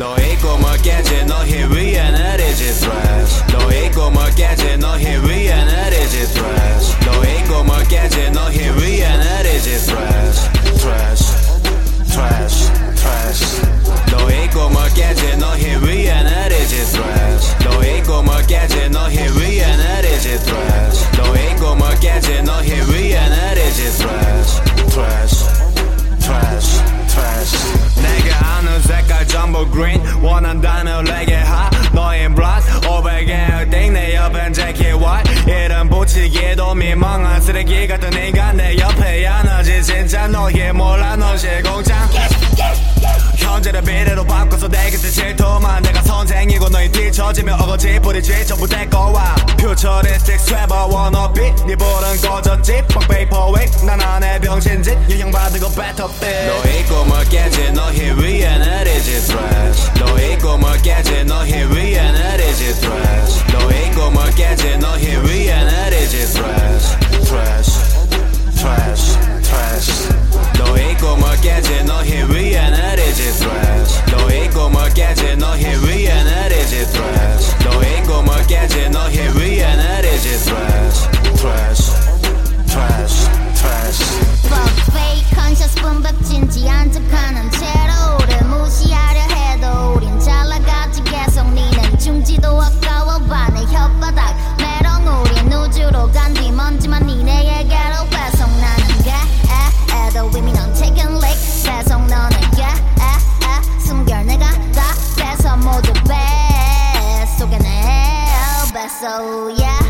너의 꿈을 깨지 너희 위에 내리지 thresh 너의 꿈을 깨지 너희 위에 내리지 thresh 너의 꿈을 깨지 너희 위에 내리지 thresh trash trash trash 너의 꿈을 깨지 너희 위에 내리지 thresh 너의 꿈을 깨지 너희 위에 내리지 thresh 너의 꿈을 깨지 너희 위에 내리지 thresh trash trash trash 내가 아는 색깔 전부 green 원한다면 내게 하 너의 blood 500에 띵 내 옆엔 Jackie White 이름 붙이기도 민망한 쓰레기 같은 네가 내 옆에 안아지 진짜 너희 몰라 넌 실공장 현재를 미래로 바꿔서 내 곁에 질투만 내가 선생이고 너희 뒤처지면 어거지 뿌리지 전부 내 거와 Futuristic swagger wannabe 네 볼은 꺼졌지 fuck vaporwave 난 안해 병신짓 영향받은 거 battlefield 너의 꿈을 깨지 너희 위에 내리지 thresh 너의 꿈을 깨지 너희 위에 내리지 thresh 너의 꿈을 깨지 너희 위에 내리지 thresh trash trash trash 너의 꿈을 깨지 너희 위에 내리지 thresh 너의 꿈을 깨지 너희 위에 내리지 thresh 너의 꿈을 깨지 너희 위에 내리지 thresh trash trash trash Fuck fake conscious 분백 진지한 척하는 채로 우릴 무시하려 해도 우린 잘 나가지 계속 니는 중지도 아까워 반의 혓바닥 메롱 우린 우주로 간 뒤 먼지만 니네에게로 배송 나는 애도 이미 넌 taken lick 배송 너는 숨결 내가 다 뺏어 모두 뱃속에 내 뺏어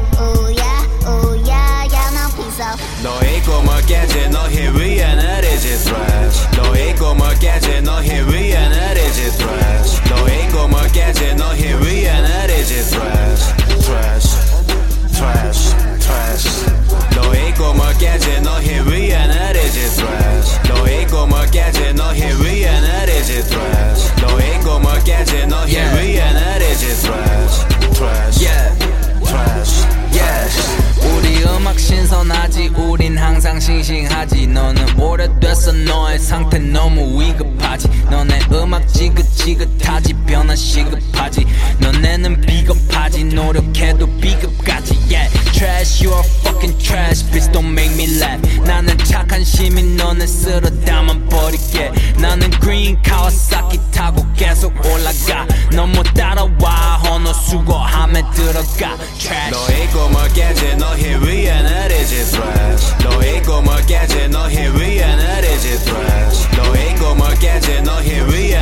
우야 난 피서 너의 꿈을 깨지 너희 위에 내리지 thresh 너의 꿈을 깨지 너희 위에 내리지 thresh 너의 꿈을 깨지 너희 위에 내리지 thresh trash trash trash 너의 꿈을 깨지 너희 위에 내리지 thresh 너의 꿈을 깨지 너희 위에 내리지 thresh 너의 꿈을 깨지 너희 위에 내리지 thresh trash trash yeah. 우리 음악 신선하지 우린 항상 싱싱하지 너는 오래됐어 너의 상태 너무 위급하지 너네 음악 지긋지긋하지 변화 시급하지 너네는 비겁하지 노력해도 비겁까지 yeah trash you are fucking trash bitch don't make me laugh 나는 착한 시민 너네 쓸어 담아버릴게 나는 green 카와사키 타고 계속 올라가 넌 못 따라와 헌어 수거함에 들어가 trash 너의 꿈을 깨지 너희 위에 내리지 thresh 너의 꿈을 깨지 너희 위에 내리지 thresh 너의 꿈을 깨지 너희 위에